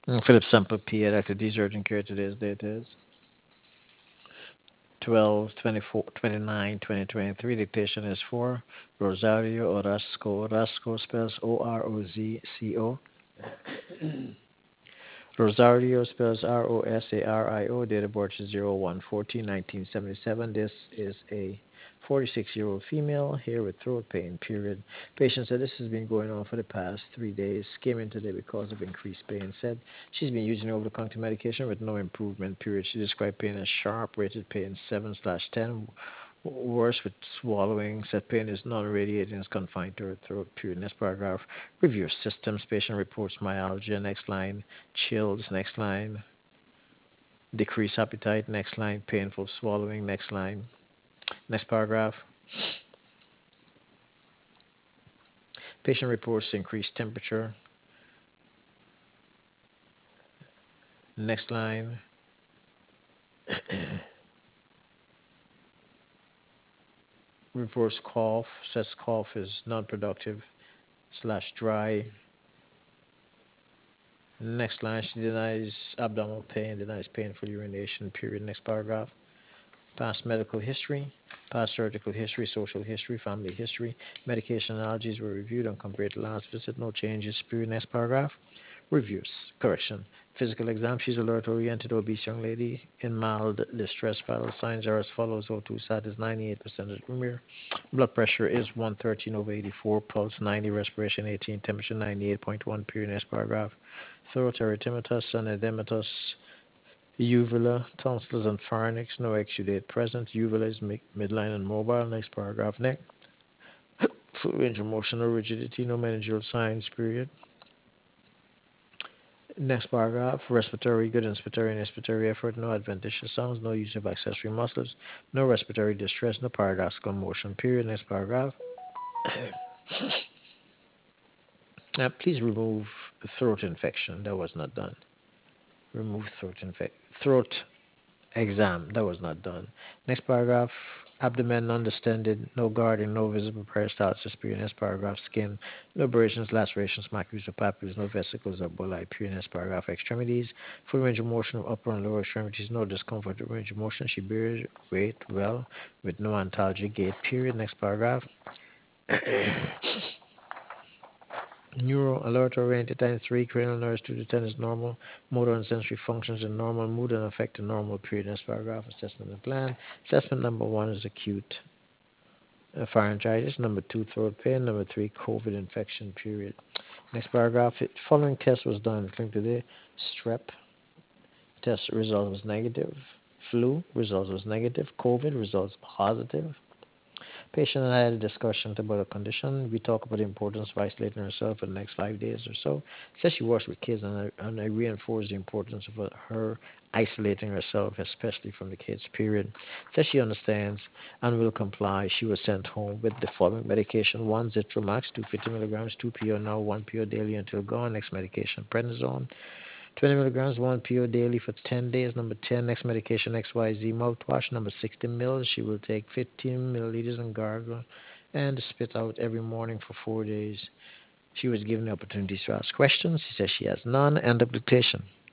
Philip Sample P. Activities Urgent Care. Today's date is 12 24 29 2023. Dictation is for Rosario Orozco. Orozco spells Orozco. Rosario spells Rosario. Date of birth is 01/14/1977. This is a 46-year-old female here with throat pain, period. Patient said this has been going on for the past 3 days. Came in today because of increased pain. Said she's been using over-the-counter medication with no improvement, period. She described pain as sharp, rated pain 7/10. Worse with swallowing. Said pain is non-radiating, is confined to her throat, period. Next paragraph. Review systems. Patient reports myalgia. Next line. Chills. Next line. Decreased appetite. Next line. Painful swallowing. Next line. Next paragraph. Patient reports increased temperature. Next line. Reports cough. Says cough is non-productive slash dry. Next line. She denies abdominal pain. Denies painful urination. Period. Next paragraph. Past medical history, past surgical history, social history, family history, medication allergies were reviewed and compared to last visit. No changes. Period. Next paragraph. Reviews. Correction. Physical exam. She's alert oriented obese young lady in mild distress. Vital signs are as follows. O2 sat is 98% at room. Blood pressure is 113/84. Pulse 90. Respiration 18. Temperature 98.1. Period. Next paragraph. Throat erythematous and edematous. Uvula, tonsils, and pharynx, no exudate present. Uvula is midline and mobile. Next paragraph. Neck, full range of motion, no rigidity, no meningeal signs, period. Next paragraph. Respiratory good, inspiratory and expiratory effort, no adventitious sounds, no use of accessory muscles, no respiratory distress, no paradoxical motion, period. Next paragraph. Please remove throat infection. That was not done. Remove throat exam. That was not done. Next paragraph. Abdomen undistended, no guarding, no visible peristalsis. Period. Next paragraph. Skin, no abrasions, lacerations, macules or papules, no vesicles or bullae. Period. Next paragraph. Extremities, full range of motion of upper and lower extremities, no discomfort or range of motion. She bears weight well with no antalgic gait. Period. Next paragraph. Neuro alert oriented times 3, cranial nerves 2 to 10 is normal, motor and sensory functions are normal, mood and affect are normal, period. Next paragraph, assessment and plan. Assessment number 1 is acute pharyngitis, number 2, throat pain, number 3, COVID infection, period. Next paragraph, following test was done in clinic today. Strep, test result was negative. Flu, result was negative. COVID, results positive. Patient and I had a discussion about a condition. We talk about the importance of isolating herself for the next 5 days or so. Says she works with kids, and I reinforce the importance of her isolating herself, especially from the kids, period. Says she understands and will comply. She was sent home with the following medication: 1 Zithromax, 250 milligrams, 2 PO now, 1 PO daily until gone. Next medication, prednisone, 20 milligrams, 1 PO daily for 10 days. Number 10, next medication, XYZ mouthwash. Number 60 mils, she will take 15 milliliters and gargle and spit out every morning for 4 days. She was given the opportunity to ask questions. She says she has none. End of dictation.